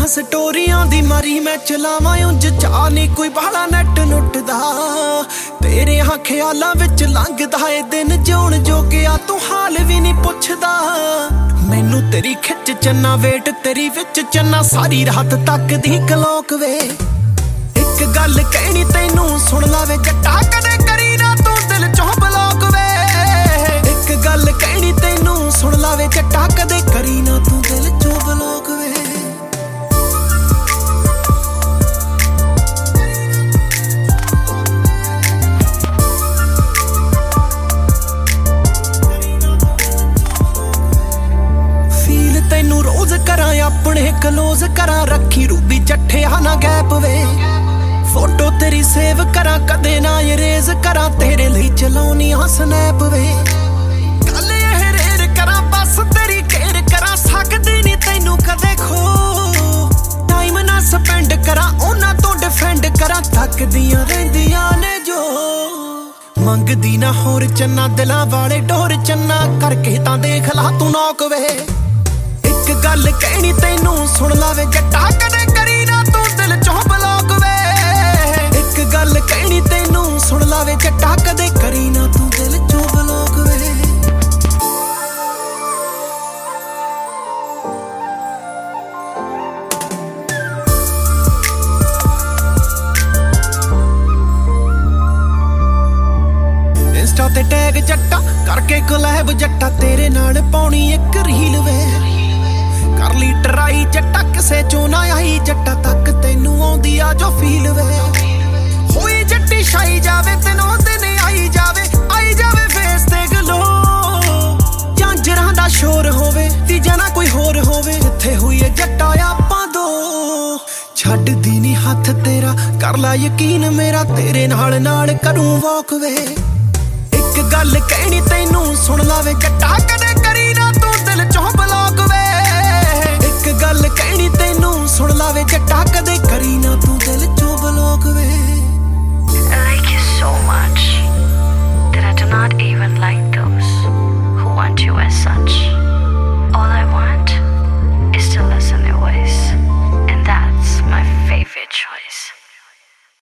ਸਟੋਰੀਆਂ ਦੀ ਮਾਰੀ ਮੈਂ ਚਲਾਵਾਂ ਉਂਝ ਚਾਹ ਨਹੀਂ ਕੋਈ ਬਾਲਾ ਨੈਟ ਨੁੱਟਦਾ ਤੇਰੇ ਹਾਂ ਖਿਆਲਾਂ ਵਿੱਚ ਲੰਘਦਾ ਏ ਦਿਨ ਜਿਉਣ ਜੋਗਿਆ ਤੂੰ ਹਾਲ ਵੀ ਨਹੀਂ ਪੁੱਛਦਾ ਮੈਨੂੰ ਤੇਰੀ ਖਿੱਚ ਚੰਨਾ ਵੇਟ ਤੇਰੀ ਵਿੱਚ ਚੰਨਾ ਸਾਰੀ ਰਾਤ ਤੱਕ ਦੀ ਕਲੋਕ ਵੇ ਇੱਕ ਗੱਲ ਕਹਿਣੀ ਤੈਨੂੰ ਸੁਣ ਲਾਵੇ ਜੱਟਾ ਕਦੇ ਕਰੀ ਨਾ ਤੂੰ ਦਿਲ ਚੋਂ ਬਲੋਕ ਵੇ ਇੱਕ ਗੱਲ ਕਹਿਣੀ ਤੈਨੂੰ ਸੁਣ ਲਾਵੇ ਜੱਟਾ ਕਦੇ ਕਰੀ ਨਾ ਤੂੰ ਦਿਲ ਚੋਂ ਬਲੋਕ ਵੇ ਤੈਨੂੰ ਰੋਜ਼ ਕਰਾਂ ਆਪਣੇ ਕਲੋਜ਼ ਕਰਾਂ ਰੱਖੀ ਰੂਬੀ ਚੱਠਿਆ ਨਾ ਗੈਪ ਵੇ ਫੋਟੋ ਤੇਰੀ ਸੇਵ ਕਰਾਂ ਕਦੇ ਨਾ ਇਰੇਜ਼ ਕਰਾਂ ਤੇਰੇ ਲਈ ਚਲਾਉਣੀਆਂ ਸਨੈਪ ਵੇ ਕੱਲ ਇਹ ਰੇਰ ਕਰਾਂ ਬਸ ਤੇਰੀ ਕੇਅਰ ਕਰਾਂ ਸਕਦੀ ਨਹੀਂ ਤੈਨੂੰ ਕਦੇ ਖੋ ਟਾਈਮ ਨਾ ਸਪੈਂਡ ਕਰਾਂ ਉਹਨਾਂ ਤੋਂ ਡਿਫੈਂਡ ਕਰਾਂ ਥੱਕਦੀਆਂ ਰਹਿੰਦੀਆਂ ਨੇ ਜੋ ਮੰਗਦੀ ਨਾ ਹੋਰ ਚੰਨਾ ਦਿਲਾਂ ਵਾਲੇ ਡੋਰ ਚੰਨਾ ਕਰਕੇ ਤਾਂ ਦੇਖ ਲਾ ਤੂੰ ਨੌਕ ਵੇ ਇੱਕ ਗੱਲ ਕਹਿਣੀ ਤੈਨੂੰ ਸੁਣ ਲਾਵੇ ਜੱਟਾ ਕਦੇ ਕਰੀ ਨਾ ਤੂੰ ਦਿਲ ਚੋਂ ਬਲੋਕ ਵੇ ਇੱਕ ਗੱਲ ਕਹਿਣੀ ਤੈਨੂੰ ਸੁਣ ਲਾਵੇ ਜੱਟਾ ਕਦੇ ਕਰੀ ਨਾ ਤੂੰ ਦਿਲ ਚੋਂ ਬਲੋਕ ਵੇ ਇੰਸਟਾ ਤੇ ਟੈਗ ਜੱਟਾ ਕਰਕੇ ਕੋਲੈਬ ਜੱਟਾ ਤੇਰੇ ਨਾਲ ਪਾਉਣੀ ਇੱਕ ਰੀਲ ਵੇ ਕਰ ਲਈ ਟਰਾਈ ਜੱਟਾ ਕਿਸੇ ਚੋਂ ਨਾ ਆਈ ਜੱਟਾ ਤੱਕ ਤੈਨੂੰ ਆਉਂਦੀ ਆ ਜੋ ਫੀਲ ਵੇ ਹੋਈ ਜੱਟੀ ਛਾਈ ਜਾਵੇ ਤੈਨੂੰ ਦਿਨ ਆਈ ਜਾਵੇ ਫੇਸ ਤੇ ਗਲੋ ਝਾਂਜਰਾਂ ਦਾ ਸ਼ੋਰ ਹੋਵੇ ਤੀਜਾ ਨਾ ਕੋਈ ਹੋਰ ਹੋਵੇ ਜਿੱਥੇ ਹੋਈ ਏ ਜੱਟਾ ਆਪਾਂ ਦੋ ਛੱਡਦੀ ਨੀ ਹੱਥ ਤੇਰਾ ਕਰ ਲੈ ਯਕੀਨ ਮੇਰਾ ਤੇਰੇ ਨਾਲ ਕਰੂੰ ਵਾਕ ਵੇ ਇੱਕ ਗੱਲ ਕਹਿਣੀ ਤੈਨੂੰ ਸੁਣ ਲਾਵੇ ਜੱਟਾ